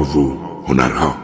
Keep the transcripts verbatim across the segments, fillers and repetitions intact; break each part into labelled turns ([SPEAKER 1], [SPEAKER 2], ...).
[SPEAKER 1] و هنرها.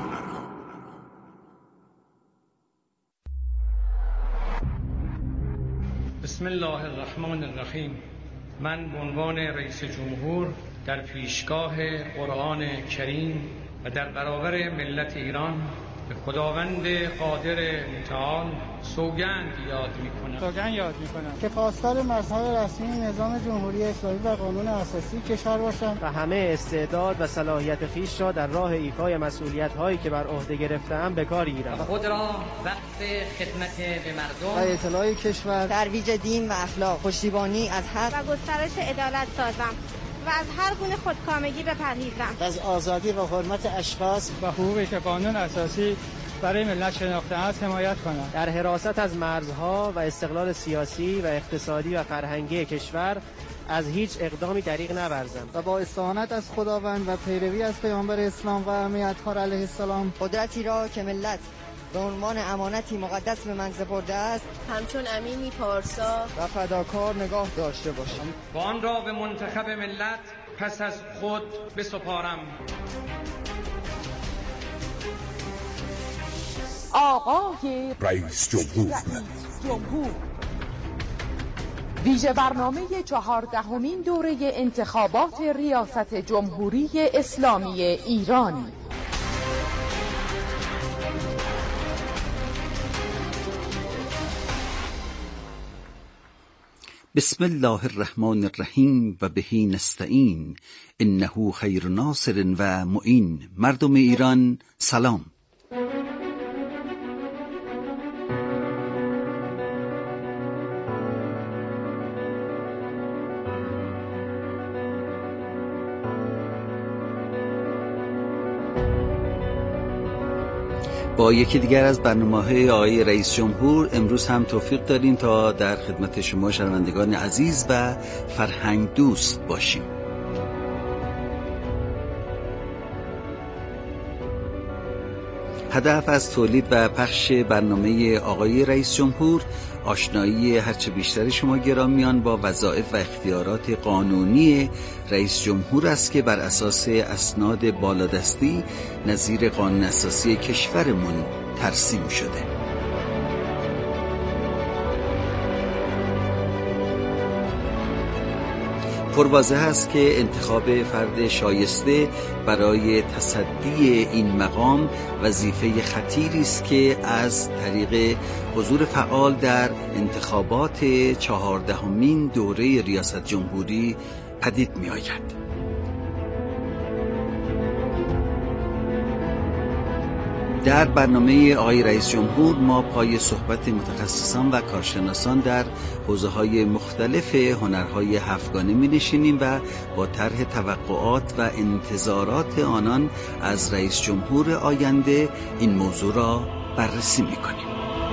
[SPEAKER 2] بسم الله الرحمن الرحیم. من به عنوان رئیس جمهور در پیشگاه قرآن کریم و در برابر ملت ایران به خداوند قادر متعال سوگند یاد می‌کنم.
[SPEAKER 3] سوگند یاد می‌کنم که پاسدار مذهب رسمی نظام جمهوری اسلامی و قانون اساسی کشور باشم و همه استعداد و صلاحیت خویش را در راه ایفای مسئولیت‌هایی که بر عهده گرفته‌ام به کار گیرم.
[SPEAKER 2] خود را وقت خدمت به مردم
[SPEAKER 3] و اطلاع کشور،
[SPEAKER 4] ترویج دین و اخلاق، پشتیبانی از حق
[SPEAKER 5] و گسترش عدالت سازم و از هر گونه خودکامگی بپرهیزم.
[SPEAKER 3] از آزادی و حرمت اشخاص و حقوقی که قانون اساسی برای ملت شناخته است حمایت کنم. در حراست از مرزها و استقلال سیاسی و اقتصادی و فرهنگی کشور از هیچ اقدامی دریغ نورزم و با استعانت از خداوند و پیروی از پیامبر اسلام و امیرطاهر علیه السلام
[SPEAKER 4] قدرتی را که ملت به عنوان امانتی مقدس به من سپرده است
[SPEAKER 6] همچون امینی پارسا
[SPEAKER 3] و فداکار نگاه داشته باشم
[SPEAKER 2] و آن را به منتخب ملت پس از خود بسپارم.
[SPEAKER 7] آقای
[SPEAKER 1] رئیس جمهور
[SPEAKER 7] جمهور ویژه برنامه چهاردهمین دوره انتخابات ریاست جمهوری اسلامی ایران.
[SPEAKER 8] بسم الله الرحمن الرحیم و بهی نستعین انه خیر ناصر و معین. مردم ایران سلام. با یکی دیگر از برنامه‌های آقای رئیس جمهور امروز هم توفیق داریم تا در خدمت شما شنوندگان عزیز و فرهنگ دوست باشیم. هدف از تولید و پخش برنامه آقای رئیس جمهور آشنایی هرچه بیشتر شما گرامیان با وظایف و اختیارات قانونی رئیس جمهور است که بر اساس اسناد بالادستی نظیر قانون اساسی کشورمون ترسیم شده. پرواضح است که انتخاب فرد شایسته برای تصدی این مقام وظیفه خطیری است که از طریق حضور فعال در انتخابات چهاردهمین دوره ریاست جمهوری پدید می آید. در برنامه آقای رئیس جمهور ما پای صحبت متخصصان و کارشناسان در حوزه‌های مختلف هنرهای هفتگانه می‌نشینیم و با طرح توقعات و انتظارات آنان از رئیس جمهور آینده این موضوع را بررسی می‌کنیم.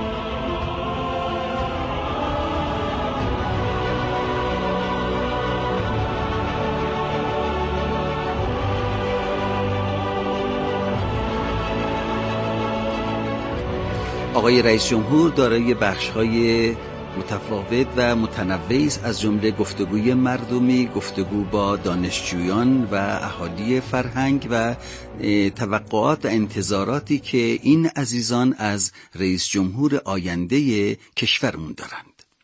[SPEAKER 8] آقای رئیس جمهور دارای بخش‌های متفاوت و متنوعی است، از جمله گفتگوی مردمی، گفتگو با دانشجویان و اهالی فرهنگ و توقعات و انتظاراتی که این عزیزان از رئیس جمهور آینده کشورمون دارند.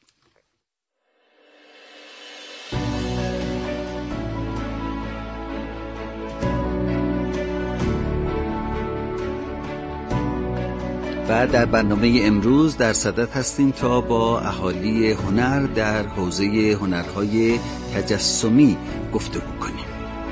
[SPEAKER 8] و در برنامه امروز در صدد هستیم تا با اهالی هنر در حوزه هنرهای تجسمی گفتگو کنیم.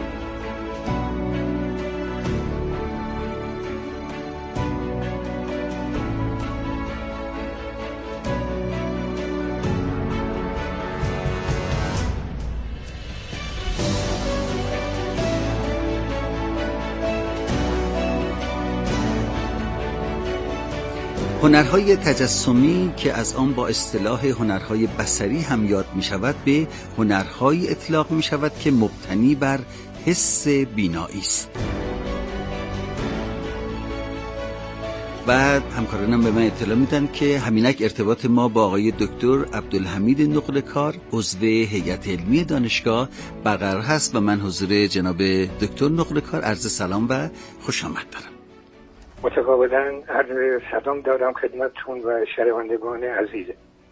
[SPEAKER 8] هنرهای تجسمی که از آن با اصطلاح هنرهای بصری هم یاد می شود به هنرهای اطلاق می شود که مبتنی بر حس بینایی است. بعد همکارانم به من اطلاع میدن که همینک ارتباط ما با آقای دکتر عبدالحمید نقله‌کار عضو هیئت علمی دانشگاه برقرار هست و من حضور جناب دکتر نقله‌کار عرض سلام و خوش آمد دارم.
[SPEAKER 9] متقابلا عرض سلام دارم خدمتتون و شنوندگان عزیز.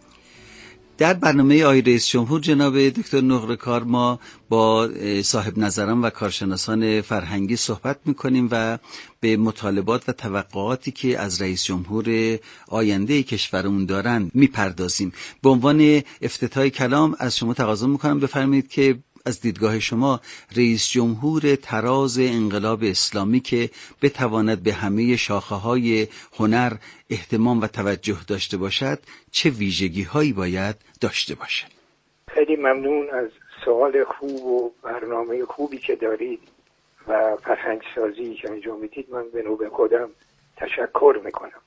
[SPEAKER 8] در برنامه آقای رئیس جمهور جناب دکتر نقله‌کار ما با صاحب نظران و کارشناسان فرهنگی صحبت می‌کنیم و به مطالبات و توقعاتی که از رئیس جمهور آینده کشورمون دارن میپردازیم. به عنوان افتتاح کلام از شما تقاضا می‌کنم بفرمایید که از دیدگاه شما رئیس جمهور تراز انقلاب اسلامی که بتواند به همه شاخه‌های هنر اهتمام و توجه داشته باشد چه ویژگی‌هایی باید داشته باشد؟
[SPEAKER 9] خیلی ممنون از سوال خوب و برنامه خوبی که دارید و فرهنگ سازی که انجام میدید. من به نوبه خودم تشکر میکنم.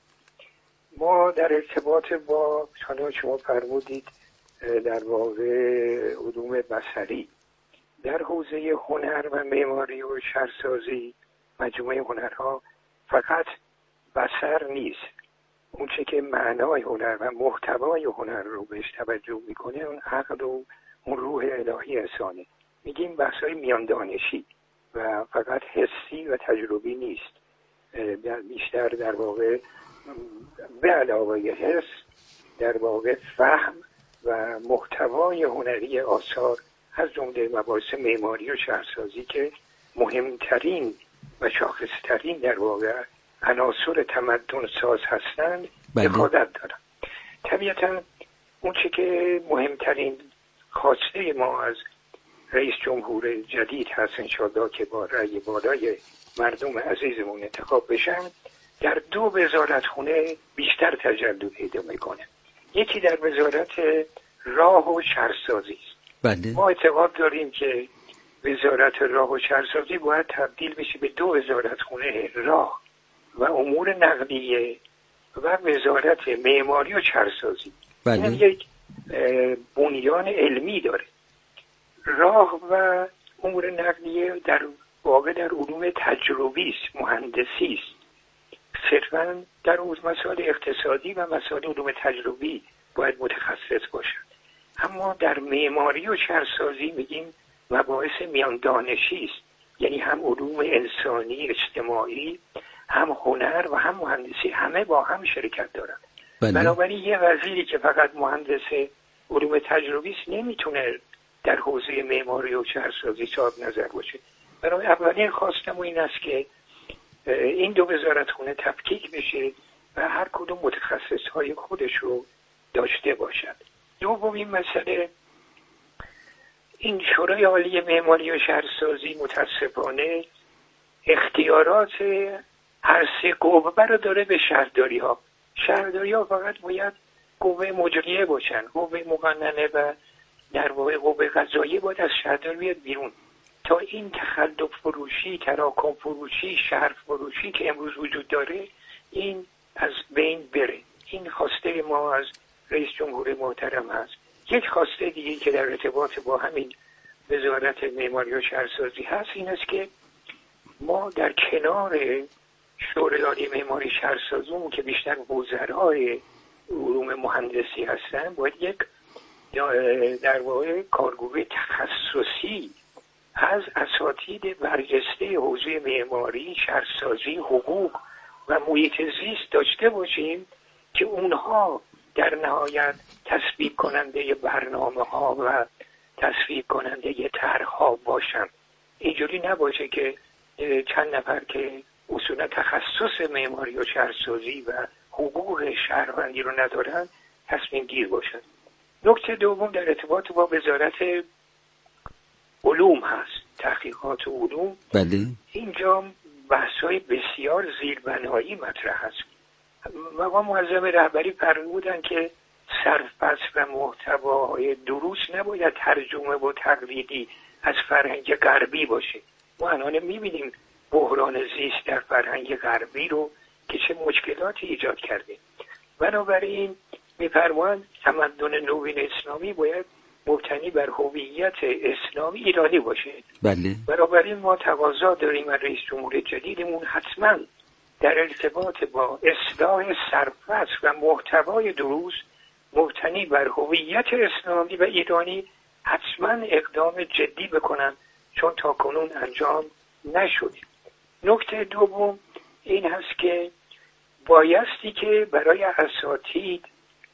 [SPEAKER 9] ما در ارتباط با حالا شما فرمودید در واقع علوم بصری در حوزه هنر و معماری و شهرسازی مجموعه هنرها فقط بصر نیست. اون چه که معنای هنر و محتوای هنر رو بهش توجه میکنه اون عقل و اون روح الهی انسانه. میگیم بحثای میاندانشی و فقط حسی و تجربی نیست. بیشتر در واقع به علاوه حس در واقع فهم و محتوای هنری آثار از جمله مباحث معماری و شهرسازی که مهمترین و شاخصترین در واقع عناصر تمدن ساز هستند دخالت دارن. طبیعتا اون چه که مهمترین خواسته ما از رئیس جمهور جدید هست انشاءالله که با رأی بالای مردم عزیزمون انتخاب بشن در دو وزارتخونه بیشتر تجلی پیدا میکنه. یکی در وزارت راه و شهرسازی است.
[SPEAKER 8] بله. ما
[SPEAKER 9] اعتقاد داریم که وزارت راه و شهرسازی باید تبدیل بشه به دو وزارتخونه راه و امور نقلیه و وزارت معماری و شهرسازی.
[SPEAKER 8] بله.
[SPEAKER 9] این یک بنیان علمی داره. راه و امور نقلیه در واقع در علوم تجربی است، مهندسی است. صرفاً در مسائل اقتصادی و مسائل علوم تجربی باید متخصص باشد. اما در معماری و شهرسازی میگیم مباحث میان دانشی است، یعنی هم علوم انسانی اجتماعی، هم هنر و هم مهندسی، همه با هم شرکت دارند. بنابراین یه وزیری که فقط مهندس علوم تجربی است نمیتونه در حوزه معماری و شهرسازی صاحب نظر باشه. برای اولین خواستم این است که این دو وزارتخونه تفکیک بشه و هر کدوم متخصصهای خودش رو داشته باشد. دومین مسئله این شورای عالی معماری و شهرسازی متاسفانه اختیارات هر سه قوه رو داره به شهرداری ها. شهرداری ها فقط باید قوه مجریه باشن، قوه مقننه و در واقع قوه قضاییه باید از شهرداری بیاد بیرون تا این تخلف فروشی، تراکم فروشی، شهر فروشی که امروز وجود داره این از بین بره. این خواسته ما از رئیس جمهور محترم هست. یک خواسته دیگه که در ارتباط با همین وزارت معماری و شهرسازی هست این است که ما در کنار شورای عالی معماری شهرسازی که بیشتر وزرای علوم مهندسی هستن باید یک در واقع کارگروه تخصصی از اساتید برجسته حوزه معماری، شهرسازی، حقوق و محیط زیست داشته باشیم که اونها در نهایت تصویب کننده برنامه ها و تصویب کننده طرح ها باشن. اینجوری نباشه که چند نفر که اصولا تخصص معماری و شهرسازی و حقوق شهروندی رو ندارن تصمیم گیر باشن. نکته دوم در ارتباط با وزارت علوم هست، تحقیقات و علوم.
[SPEAKER 8] بله. اینجا
[SPEAKER 9] بحث‌های بسیار زیربنایی مطرح هست. مقام معظم رهبری فرمودن که سرپس و محتواهای دروس نباید ترجمه و تقلیدی از فرهنگ غربی باشه. ما الان می‌بینیم بحران زیست در فرهنگ غربی رو که چه مشکلاتی ایجاد کرده. بنابراین می‌فرمایند تمدن نوین اسلامی باید مبتنی بر هویت اسلامی ایرانی باشه.
[SPEAKER 8] بله.
[SPEAKER 9] بنابراین ما تقاضا داریم از رئیس جمهور جدیدمون حتما در ارتباط با اصلاح سرفصل و محتوای دروس مبتنی بر هویت اسلامی و ایرانی حتما اقدام جدی بکنن، چون تاکنون انجام نشده. نکته دوم این هست که بایستی که برای اساتید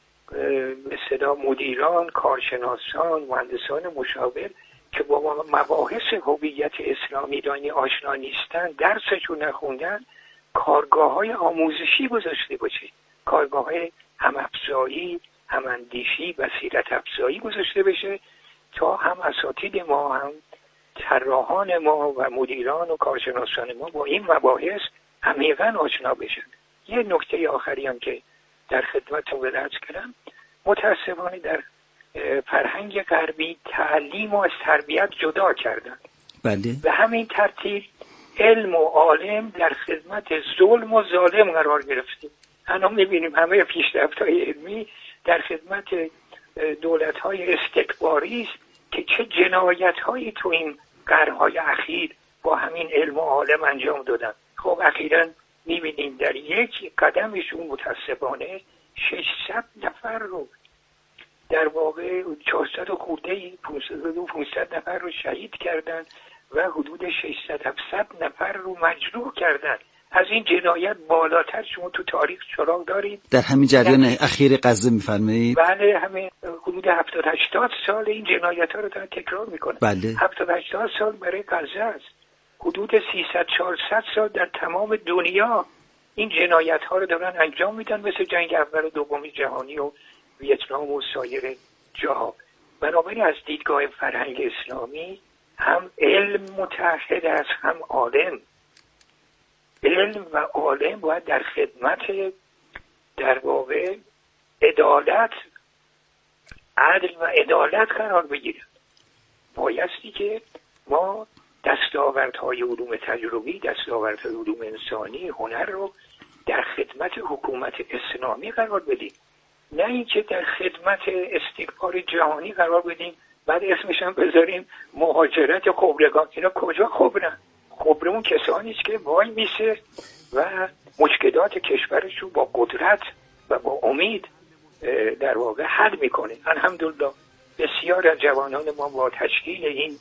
[SPEAKER 9] مثلا مدیران، کارشناسان، مهندسان مشاور که با مباحث هویت اسلامی ایرانی آشنا نیستن، درسشون نخوندن، کارگاه‌های آموزشی گذاشته باشه، کارگاه‌های هم‌افزایی، هم‌اندیشی، بصیرت افزایی گذاشته بشه تا هم اساتید ما، هم طراحان ما و مدیران و کارشناسان ما با این مباحث عمیقاً آشنا بشن. یه نکته آخری هم که در خدمتتون عرض کردم، متأسفانه در فرهنگ غربی تعلیم و از تربیت جدا کردن.
[SPEAKER 8] بله.
[SPEAKER 9] به همین ترتیب علم و عالم در خدمت ظلم و ظالم قرار گرفته. الان می‌بینیم همه پیشرفت‌های علمی در خدمت دولت‌های استکباری است که چه جنایت‌هایی تو این قرن‌های اخیر با همین علم و عالم انجام دادن. خب اخیراً می‌بینیم در یک قدمشون متأسفانه ششصد نفر رو در واقع چهارصد و خورده پانصد نفر رو شهید کردن و حدود ششصد هفتصد نفر رو مجروح کردن. از این جنایت بالاتر شما تو تاریخ چراغ دارید؟
[SPEAKER 8] در همین جریان اخیر غزه می‌فرمایید؟
[SPEAKER 9] بله، همین حدود هفتاد هشتاد سال این جنایت‌ها رو دارن تکرار میکنن.
[SPEAKER 8] بله.
[SPEAKER 9] هفتاد هشتاد سال برای غزه است. حدود سیصد چهارصد سال در تمام دنیا این جنایت‌ها رو دارن انجام میدن، مثل جنگ اول و دوم جهانی و ویتنام و سایر جاها. بنابراین از دیدگاه فرهنگ اسلامی هم علم متحد است، هم عالم. علم و عالم باید در خدمت در واقع عدالت، عدل و عدالت قرار بگیرند. بایستی که ما دستاوردهای علوم تجربی، دستاوردهای علوم انسانی، هنر رو در خدمت حکومت اسلامی قرار بدیم، نه اینکه در خدمت استکبار جهانی قرار بدیم بعد اسمش هم بذاریم مهاجرت خبرگان. اینا کجا خبرن؟ خبرمون کسانی است که وای میسه و مشکلات کشورش رو با قدرت و با امید در واقع حل میکنه. الحمدلله بسیار از جوانان ما با تشکیل این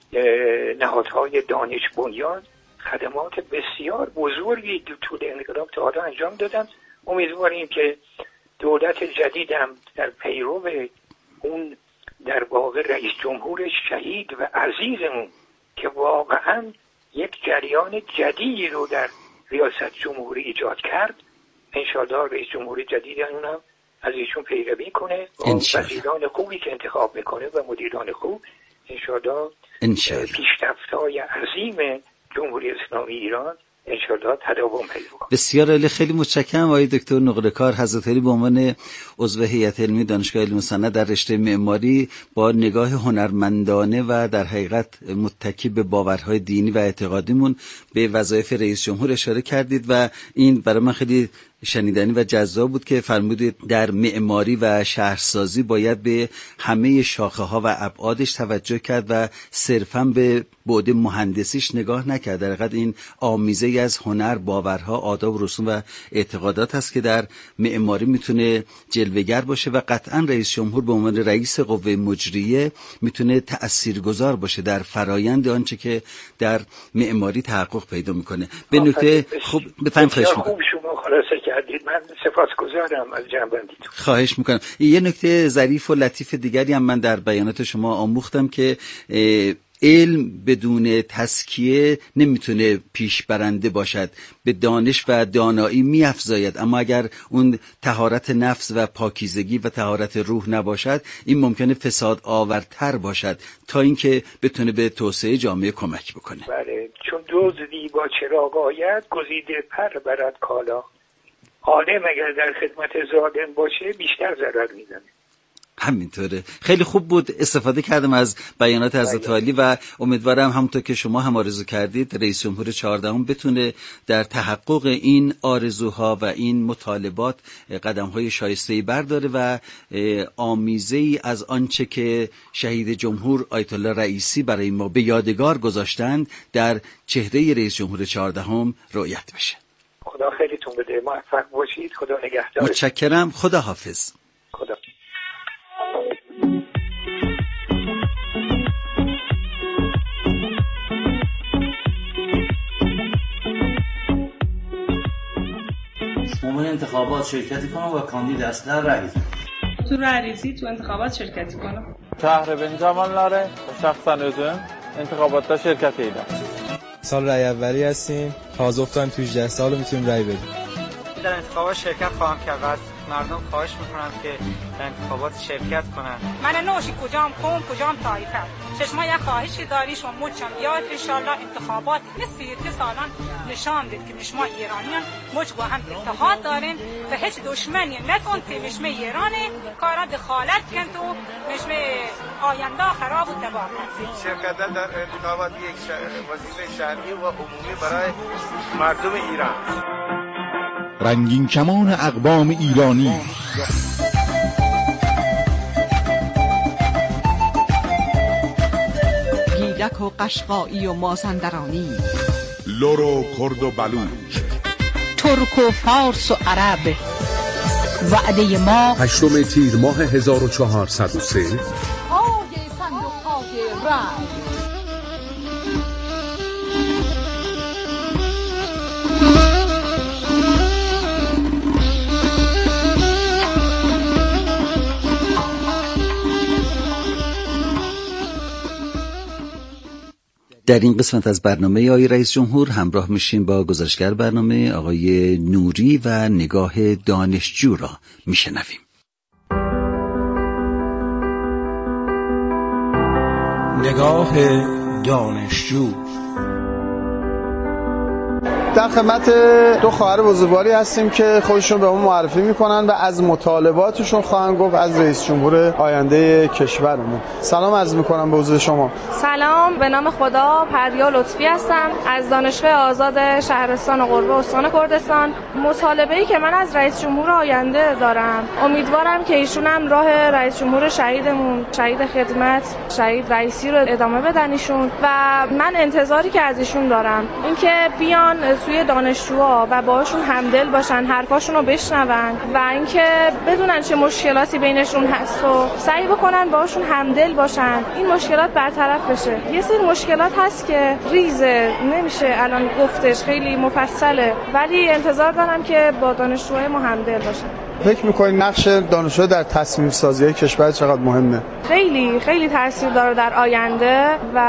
[SPEAKER 9] نهادهای دانش بنیان خدمات بسیار بزرگی طول انقلاب تا حالا انجام دادن. امیدواریم که دولت جدید هم در پیرو اون در واقع رئیس جمهور شهید و عزیزمون که واقعا یک جریان جدیدی رو در ریاست جمهوری ایجاد کرد، انشاءالله رئیس جمهور جدید اونم از ایشون پیروی کنه و وزیران خوبی که انتخاب میکنه و مدیران خوب انشاءالله پیشرفت‌های عظیم جمهوری اسلامی ایران انشاءالله تداوم پیدا کنه.
[SPEAKER 8] بسیار عالی، خیلی متشکرم آقای دکتر نقره‌کار حضرت علی به عنوان عضو هیئت علمی دانشگاه علم و صنعت در رشته معماری با نگاه هنرمندانه و در حقیقت متکی به باورهای دینی و اعتقادیمون به وظایف رئیس جمهور اشاره کردید و این برای من خیلی شنیدنی و جذاب بود که فرمودید در معماری و شهرسازی باید به همه شاخه ها و ابعادش توجه کرد و صرفاً به بعد مهندسیش نگاه نکرد. در حقیقت این آمیزه از هنر، باورها، آداب و رسوم و اعتقادات است که در معماری میتونه جلوه‌گر باشه و قطعاً رئیس جمهور به عنوان رئیس قوه مجریه میتونه تأثیرگذار باشه در فرایند آنچه که در معماری تحقق پیدا میکنه. به نکته خوب بفهمید. خواهش میکنم.
[SPEAKER 9] خلاصه کردید، من سپاسگزارم از جنبندیتون.
[SPEAKER 8] خواهش میکنم. یه نکته ظریف و لطیف دیگری هم من در بیانات شما آموختم که علم بدون تزکیه نمیتونه پیش برنده باشد، به دانش و دانایی میافزاید، اما اگر اون طهارت نفس و پاکیزگی و طهارت روح نباشد این ممکنه فساد آورتر باشد تا اینکه بتونه به توسعه جامعه کمک بکنه.
[SPEAKER 9] بله، چون دزدی با چراغ آید گزیده پر برد کالا. عالم اگر در خدمت ظالم باشه بیشتر ضرر میزنه.
[SPEAKER 8] همینطوره. خیلی خوب بود، استفاده کردم از بیانات حضرت عالی و امیدوارم همونطور که شما هم آرزو کردید رئیس جمهور چهاردهم بتونه در تحقق این آرزوها و این مطالبات قدم‌های شایسته‌ای برداره و آمیزه‌ای از آنچه که شهید جمهور آیت الله رئیسی برای ما به یادگار گذاشتند در چهره رئیس جمهور چهاردهم رؤیت بشه.
[SPEAKER 9] خدا خیلیتون بده، موفق باشید، خدا نگهدار.
[SPEAKER 8] متشکرم، خدا حافظ.
[SPEAKER 9] خدا.
[SPEAKER 10] مومن انتخابات شرکتی کنم و کاندید اصلا رأی
[SPEAKER 11] تو رئیسی تو انتخابات شرکتی کنم.
[SPEAKER 12] شهر بن جمالاره و شخصا özüm انتخابات شرکت ایدم.
[SPEAKER 13] سال رأی اولی هستیم، تازه افتادیم تو هجده سال میتونیم رأی بدیم.
[SPEAKER 14] در انتخابات شرکت خواهم کرد و از مردم خواهش میکنم که در انتخابات شرکت کنن.
[SPEAKER 15] من نوشی کجام قوم کجام طایفه، چشما یک خواهشی داری شما مچم بیاید انشالله انتخابات مثل که سالان نشان دید که نشما ایرانیان مچ با هم اتحاد دارین و هیچ دشمنی نکن که مشم ایرانه کارا دخالت کن تو مشم آینده خراب و تباه کن.
[SPEAKER 16] شرکت در انتخابات یک وظیفه شهری و عمومی برای مردم ایران.
[SPEAKER 1] رنگین کمان اقوام ایرانی،
[SPEAKER 17] گیلک و قشقایی و مازندرانی،
[SPEAKER 1] لور و کرد و بلوچ،
[SPEAKER 17] ترک و فارس و عرب. وعده ما
[SPEAKER 1] هشتم تیر ماه هزار و چهارصد و سه.
[SPEAKER 7] پای صندوق‌های رای.
[SPEAKER 8] در این قسمت از برنامه آقای رئیس جمهور همراه میشیم با گزارشگر برنامه آقای نوری و نگاه دانشجو را میشنویم.
[SPEAKER 18] نگاه دانشجو.
[SPEAKER 19] در خدمت دو خواهر بزرگواری هستیم که خودشون به ما معرفی میکنن و از مطالباتشون خواهند گفت از رئیس جمهور آینده کشورمون. سلام عرض میکنم به حضور شما.
[SPEAKER 20] سلام، به نام خدا، پریا لطفی هستم از دانشگاه آزاد شهرستان قربه استان کردستان. مطالبه‌ای که من از رئیس جمهور آینده دارم، امیدوارم که ایشون هم راه رئیس جمهور شهیدمون، شهید خدمت، شهید رئیسی رو ادامه بدن ایشون و من انتظاری که از ایشون دارم اینکه بیان توی دانشجوها و باهاشون همدل باشن، حرفاشون رو بشنون و اینکه بدونن چه مشکلاتی بینشون هست و سعی بکنن باهاشون همدل باشن، این مشکلات برطرف بشه. یه سری مشکلات هست که ریزه، نمیشه الان گفتش، خیلی مفصله، ولی انتظار دارم که با دانشجوهای ما همدل باشن.
[SPEAKER 19] فکر می‌کنید نقش دانشجو در تصمیم سازی کشور چقدر مهمه؟
[SPEAKER 20] خیلی خیلی تاثیر داره در آینده و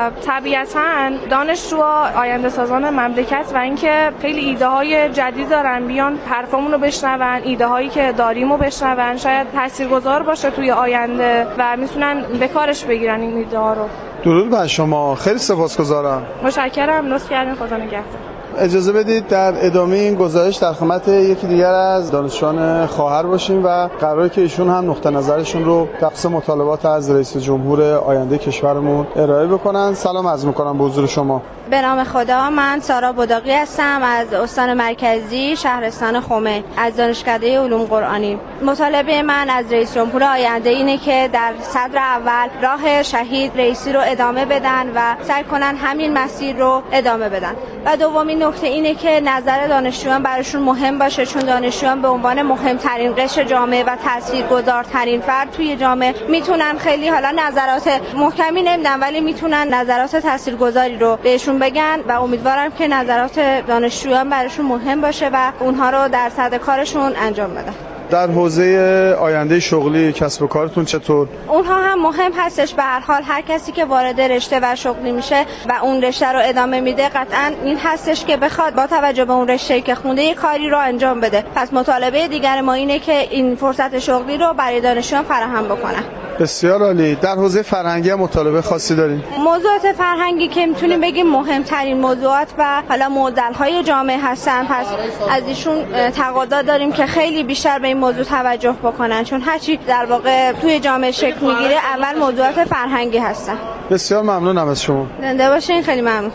[SPEAKER 20] طبیعتاً دانشجوها آینده سازان مملکت و اینکه خیلی ایده های جدید دارن، بیان حرفامون رو بشنون، ایده هایی که داریم رو بشنون، شاید تاثیرگذار باشه توی آینده و میتونن به کارش بگیرن این ایده ها رو.
[SPEAKER 19] درود بر شما، خیلی سپاسگزارم.
[SPEAKER 20] متشکرم، لطف کردین، خدا نگهدار.
[SPEAKER 19] اجازه بدید در ادامه این گزارش در خدمت یکی دیگر از دانشجویان خواهر باشیم و قراره که ایشون هم نقطه نظرشون رو در قسمت مطالبات از رئیس جمهور آینده کشورمون ارائه بکنن. سلام عرض می‌کنم به حضور شما.
[SPEAKER 21] به نام خدا، من سارا بداقی هستم از استان مرکزی شهرستان خمه از دانشکده علوم قرآنی. مطالبه من از رئیس جمهور آینده اینه که در صدر اول راه شهید رئیسی رو ادامه بدن و سعی کنن همین مسیر رو ادامه بدن و دومین نکته اینه که نظر دانشجویان براشون مهم باشه، چون دانشجویان به عنوان مهمترین قشر جامعه و تاثیرگذارترین فرد توی جامعه میتونن خیلی حالا نظرات محکمی نمیدن ولی میتونن نظرات تاثیرگذاری رو بهشون بگن و امیدوارم که نظرات دانشجویان براشون مهم باشه و اونها رو در صدر کارشون انجام بدن.
[SPEAKER 19] در حوزه آینده شغلی کسب و کارتون چطور؟
[SPEAKER 21] اونها هم مهم هستش. به هر حال هر کسی که وارد رشته و شغلی میشه و اون رشته رو ادامه میده قطعاً این هستش که بخواد با توجه به اون رشته‌ای که خونده یه کاری رو انجام بده. پس مطالبه دیگر ما اینه که این فرصت شغلی رو برای دانشجویان فراهم بکنن.
[SPEAKER 19] بسیار عالی. در حوزه فرهنگی مطالبه خاصی دارین؟
[SPEAKER 21] موضوعات فرهنگی که میتونیم بگیم مهمترین موضوعات و حالا معضل‌های جامعه هستن، پس از ایشون تقاضا داریم که خیلی بیشتر به این موضوع توجه بکنن، چون هرچی در واقع توی جامعه شکل میگیره اول موضوعات فرهنگی هستن.
[SPEAKER 19] بسیار ممنونم از شما.
[SPEAKER 21] زنده باشین، خیلی ممنون.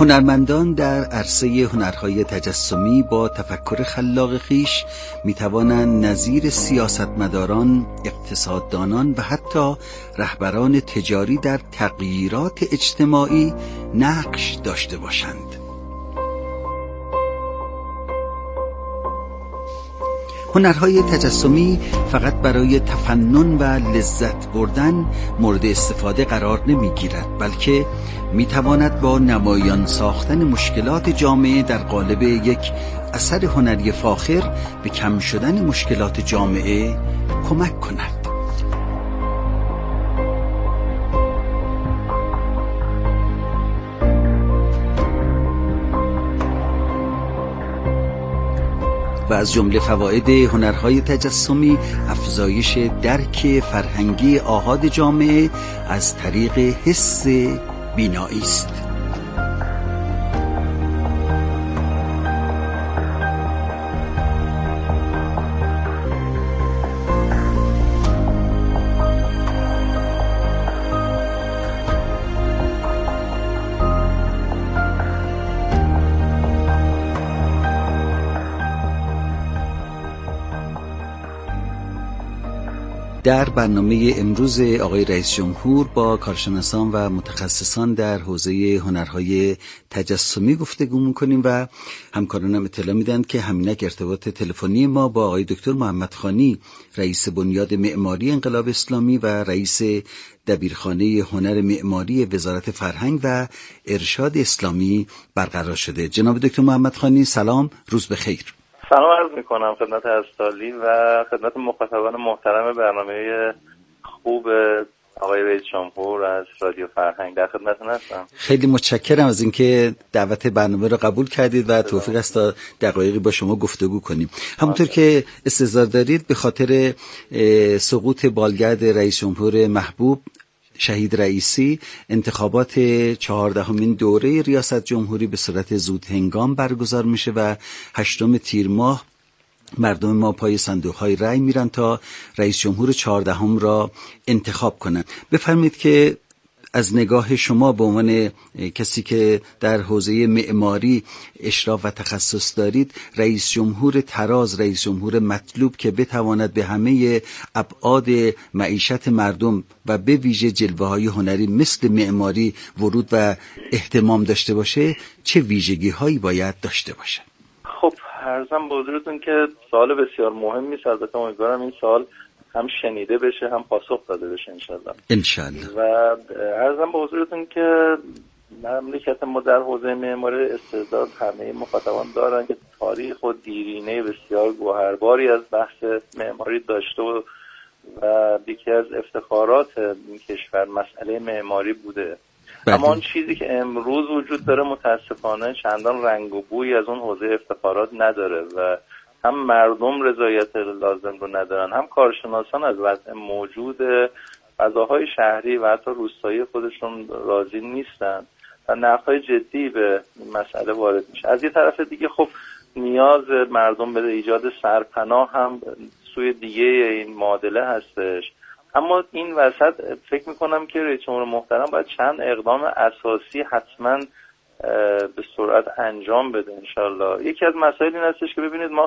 [SPEAKER 8] هنرمندان در عرصه هنرهای تجسمی با تفکر خلاق خویش می توانند نظیر سیاستمداران، اقتصاددانان و حتی رهبران تجاری در تغییرات اجتماعی نقش داشته باشند. هنرهای تجسمی فقط برای تفنن و لذت بردن مورد استفاده قرار نمی گیرد، بلکه می تواند با نمایان ساختن مشکلات جامعه در قالب یک اثر هنری فاخر به کم شدن مشکلات جامعه کمک کند. و از جمله فواید هنرهای تجسمی افزایش درک فرهنگی آحاد جامعه از طریق حس بینایی است. در برنامه امروز آقای رئیس جمهور با کارشناسان و متخصصان در حوزه هنرهای تجسمی گفتگو می‌کنیم و همکارانم اطلاع میدن که همینک ارتباط تلفنی ما با آقای دکتر محمد خانی، رئیس بنیاد معماری انقلاب اسلامی و رئیس دبیرخانه هنر معماری وزارت فرهنگ و ارشاد اسلامی برقرار شده. جناب دکتر محمد خانی سلام، روز بخیر.
[SPEAKER 5] سلام عرض میکنم خدمت هستالی و خدمت مخاطبان محترم برنامه خوب آقای رئیس جمهور از رادیو فرهنگ. در خدمتتون هستم.
[SPEAKER 8] خیلی متشکرم از اینکه دعوت برنامه رو قبول کردید و توفیق است تا دقایقی با شما گفتگو کنیم. همونطور که استحضار دارید به خاطر سقوط بالگرد رئیس جمهور محبوب شهید رئیسی، انتخابات چهاردهمین دوره ریاست جمهوری به صورت زود هنگام برگزار میشه و هشتم تیر ماه مردم ما پای صندوق‌های رأی میرن تا رئیس جمهور چهاردهم را انتخاب کنند. بفرمایید که از نگاه شما به عنوان کسی که در حوزه معماری اشراف و تخصص دارید، رئیس جمهور تراز، رئیس جمهور مطلوب که بتواند به همه ابعاد معیشت مردم و به ویژه جلوه‌های هنری مثل معماری ورود و اهتمام داشته باشه، چه ویژگی‌هایی باید داشته باشه؟
[SPEAKER 5] خب عرضم به حضورتون که سوال بسیار مهمی است. البته امیدوارم این سوال هم شنیده بشه هم پاسخ داده بشه انشالله.
[SPEAKER 8] انشالله.
[SPEAKER 5] و عرضم به حضورتون که مملکت ما در حوزه معماری استعداد همه مخاطبان دارن که تاریخ و دیرینه بسیار گوهرباری از بحث معماری داشته و و یکی از افتخارات این کشور مسئله معماری بوده.
[SPEAKER 8] بله.
[SPEAKER 5] اما اون چیزی که امروز وجود داره متاسفانه چندان رنگ و بوی از اون حوزه افتخارات نداره و هم مردم رضایت لازم رو ندارن، هم کارشناسان از وضع موجود فضاهای شهری و حتی روستایی خودشون راضی نیستن و نقدهای جدی به مسئله وارد میشه. از یه طرف دیگه خب نیاز مردم به ایجاد سرپناه هم سوی دیگه این معادله هستش. اما این وسط فکر میکنم که رئیس جمهور محترم باید چند اقدام اساسی حتما به سرعت انجام بده انشالله. یکی از مسائل این هستش که ببینید ما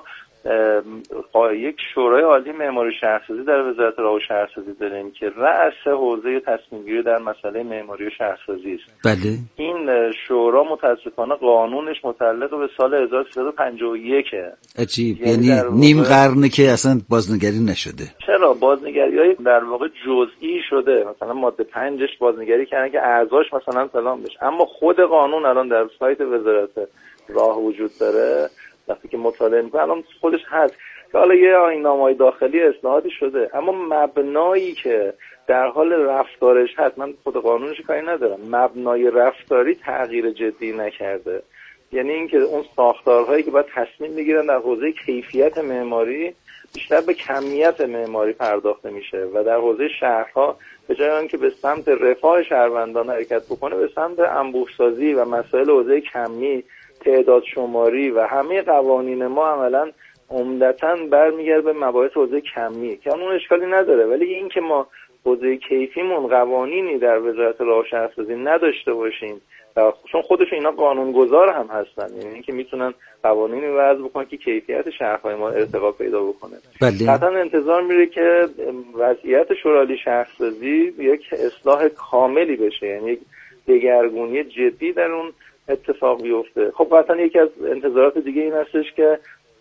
[SPEAKER 5] یک شورای عالی معماری شهرسازی در وزارت راه و شهرسازی داریم که رأس حوزه تصمیم گیری در مسئله معماری و شهرسازی است.
[SPEAKER 8] بله.
[SPEAKER 5] این شورا متاسفانه قانونش متعلق به سال هزار و سیصد و پنجاه و یک.
[SPEAKER 8] عجیب، یعنی, یعنی نیم قرنه که اصلا بازنگری نشده.
[SPEAKER 5] چرا بازنگری های در واقع جزئی شده، مثلا ماده پنجش بازنگری کردن که اعضاش مثلا سلام بشه، اما خود قانون الان در سایت وزارت راه وجود داره. وقتی که مطالعه میکنه الان خودش هست که حالا یه آیین‌نامه‌های داخلی اصلاحاتی شده، اما مبنایی که در حال رفتارش هست، من خود قانونش کاری ندارم، مبنای رفتاری تغییر جدی نکرده. یعنی اینکه اون ساختارهایی که باید تصمیم میگیرن در حوزه کیفیت معماری بیشتر به کمیت معماری پرداخته میشه و در حوزه شهرها به جای آنکه به سمت رفاه شهروندان حرکت بکنه به سمت انبوه‌سازی و مسائل حوزه کمی، تعداد شماری و همه قوانین ما عملاً عمدتاً برمیگرده به مباحث حوزه کمی که اون اشکالی نداره، ولی این که ما حوزه کیفیمون قوانینی در وزارت راه و شهرسازی نداشته باشیم، چون خودش اینا قانونگذار هم هستن، یعنی اینکه میتونن قوانینی وضع بکنن که کیفیت شهرهای ما ارتقا پیدا بکنه. قطعا انتظار میره که وضعیت شورای شهرسازی یک اصلاح کاملی بشه، یعنی یک دگرگونی جدی در اون اتفاق بیفته. خب قطعا یکی از انتظارات دیگه این هستش که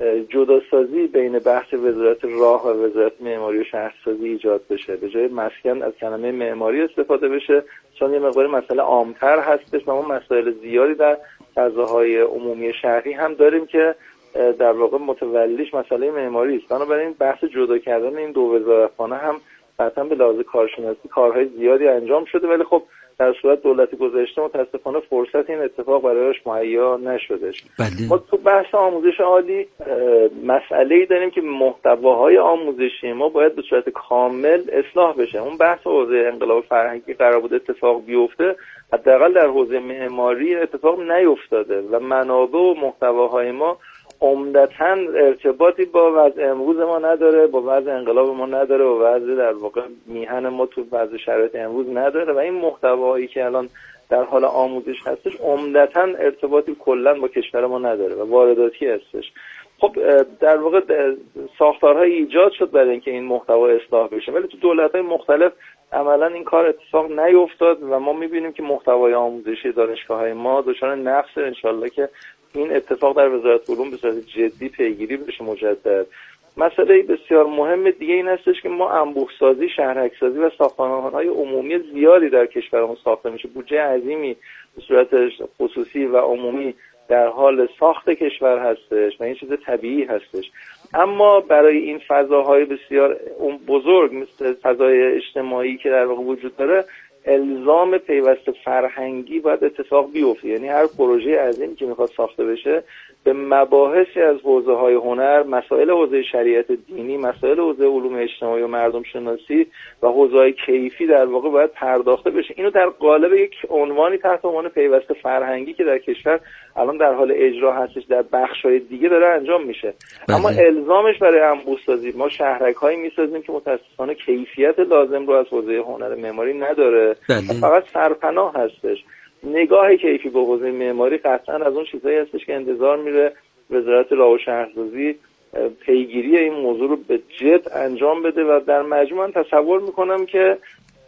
[SPEAKER 5] جداسازی بین بخش وزارت راه و وزارت معماری و شهرسازی ایجاد بشه، به جای مسکن از کلمه معماری استفاده بشه، چون یه مقدار مسئله عام‌تر هستش و ما مسائل زیادی در فضاهای عمومی شهری هم داریم که در واقع متولیش مسئله معماری است. بنابراین بحث جدا کردن این دو وزارتخانه هم قطعا به لحاظ کارشناسی کارهای زیادی انجام شده، ولی خب در صورت دولت گذشته متاسفانه فرصت این اتفاق برایش مهیا نشدش.
[SPEAKER 8] بله.
[SPEAKER 5] ما تو بحث آموزش عالی مسئله‌ای داریم که محتواهای آموزشی ما باید به صورت کامل اصلاح بشه. اون بحث حوزه انقلاب فرهنگی قرار بود اتفاق بیفته، حداقل در حوزه معماری اتفاق نیفتاده و منابع و محتواهای ما عمدتاً ارتباطی با وضع امروز ما نداره، با وضع انقلاب ما نداره، با وضع در واقع میهن ما تو وضع شرایط امروز نداره و این محتوایی که الان در حال آموزش هستش عمدتاً ارتباطی کلاً با کشور ما نداره و وارداتی هستش. خب در واقع ساختارهای ایجاد شد برای اینکه این محتوا اصلاح بشه، ولی تو دولت‌های مختلف عملاً این کار اتفاق نیفتاد و ما می‌بینیم که محتوای آموزشی دانشگاه‌های ما دچار نقص. انشالله که این اتفاق در وزارت علوم به صورت جدی پیگیری بشه مجدد. مسئله بسیار مهم دیگه این هستش که ما انبوه‌سازی، شهرک‌سازی و ساختمان‌های عمومی زیادی در کشورمون ساخته میشه. بودجه عظیمی به صورت خصوصی و عمومی در حال ساخت کشور هستش و این چیز طبیعی هستش، اما برای این فضاهای بسیار بزرگ مثل فضای اجتماعی که در واقع وجود داره الزام پیوست فرهنگی باید اتفاق بیفته. یعنی هر پروژه عظیمی که میخواد ساخته بشه به مباحثی از حوزه‌های هنر، مسائل حوزه شریعت دینی، مسائل حوزه علوم اجتماعی و مردم شناسی و حوزه‌های کیفی در واقع باید پرداخته بشه. اینو در قالب یک عنوانی تحت عنوان پیوست فرهنگی که در کشور الان در حال اجرا هستش در بخش‌های دیگه داره انجام میشه. بله. اما الزامش برای انبوه‌سازی ما شهرک‌هایی می‌سازیم که متأسفانه کیفیت لازم رو از حوزه هنر معماری نداره. بله. فقط سرپناه هستش. نگاه کیفی به حوزه معماری قطعا از اون چیزایی هستش که انتظار میره وزارت راه و شهرسازی پیگیری این موضوع رو به جد انجام بده و در مجموع من تصور میکنم که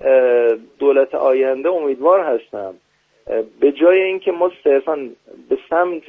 [SPEAKER 5] دولت آینده امیدوار هستم به جای اینکه ما صرفا به سمت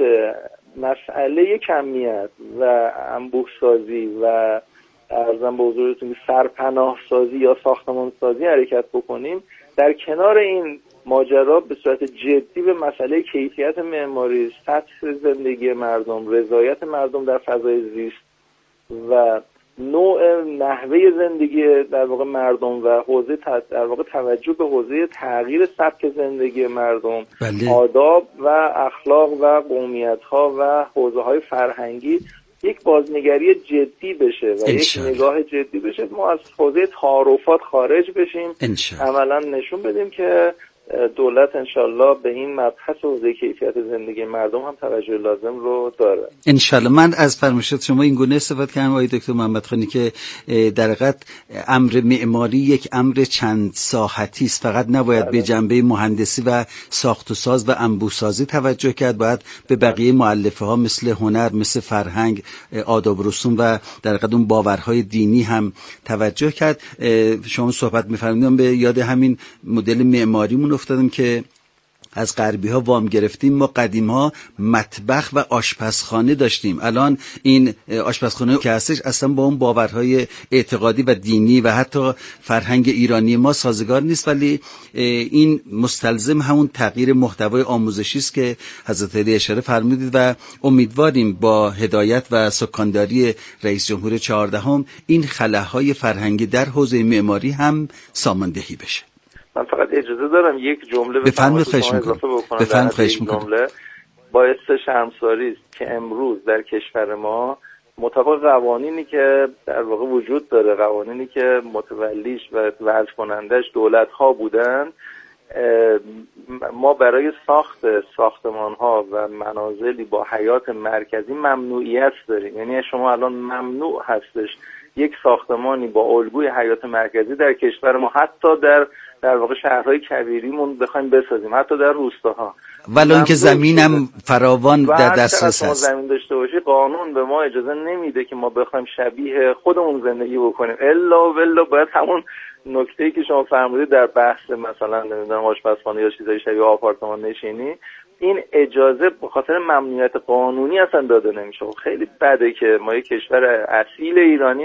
[SPEAKER 5] مسئله کمیت و انبوه‌سازی و ارزم به حضورتون سرپناه سازی یا ساختمان سازی حرکت بکنیم، در کنار این ماجرا به صورت جدی به مسئله کیفیت معماری، سطح زندگی مردم، رضایت مردم در فضای زیست و نوع نحوه زندگی در واقع مردم و حوزه در واقع توجه به حوزه تغییر سبک زندگی مردم، بله. آداب و اخلاق و قومیت‌ها و حوزه‌های فرهنگی یک بازنگری جدی بشه و انشالله. یک نگاه جدی بشه. ما از حوزه تعارفات خارج بشیم، عملا نشون بدیم که دولت انشالله به این مبحث حوزه کیفیت زندگی مردم هم توجه لازم رو داره.
[SPEAKER 8] انشالله. من از فرمایشات شما این گونه استفاده کردم آقای دکتر محمدخانی که در حقیقت امر معماری یک امر چند ساحتی است، فقط نباید بله. به جنبه مهندسی و ساخت و ساز و انبوه‌سازی توجه کرد، باید به بقیه مؤلفه ها مثل هنر، مثل فرهنگ، آداب و رسوم و در حقیقت اون باورهای دینی هم توجه کرد. شما صحبت می‌فرمایید به یاد همین مدل معماریمون افتادم که از غربی ها وام گرفتیم. ما قدیم ها مطبخ و آشپزخانه داشتیم، الان این آشپزخانه که هستش اصلا با اون باورهای اعتقادی و دینی و حتی فرهنگ ایرانی ما سازگار نیست، ولی این مستلزم همون تغییر محتوای آموزشی است که حضرت علی اشاره فرمودید و امیدواریم با هدایت و سکانداری رئیس جمهور چهاردهم این خلاهای فرهنگی در حوزه معماری هم ساماندهی بشه.
[SPEAKER 5] من فقط اجازه دارم یک جمله به شما اضافه بکنم.
[SPEAKER 8] بفرمایید. خواهش می‌کنم.
[SPEAKER 5] جمله باعث شرمساری است که امروز در کشور ما مطابق قوانینی که در واقع وجود داره، قوانینی که متولیش و وضع کنندش دولت‌ها بودن، ما برای ساخت ساختمان‌ها و منازلی با حیاط مرکزی ممنوعیت داریم. یعنی شما الان ممنوع هستش یک ساختمانی با الگوی حیاط مرکزی در کشور ما حتی در در واقع شهرهای کبیریمون بخوایم بسازیم، حتی در روستاها،
[SPEAKER 8] ولو اینکه زمینم فراوان در دسترس هست.
[SPEAKER 5] زمین داشته باشی قانون به ما اجازه نمیده که ما بخوایم شبیه خودمون زندگی بکنیم، الا ولا باید همون نکته‌ای که شما فرمودید در بحث مثلا نمیدونم آشپزخانه یا چیزای شبیه آپارتمان نشینی، این اجازه به خاطر ممنوعیت قانونی اصلا داده نمیشه. خیلی بده که ما یک کشور اصیل ایرانی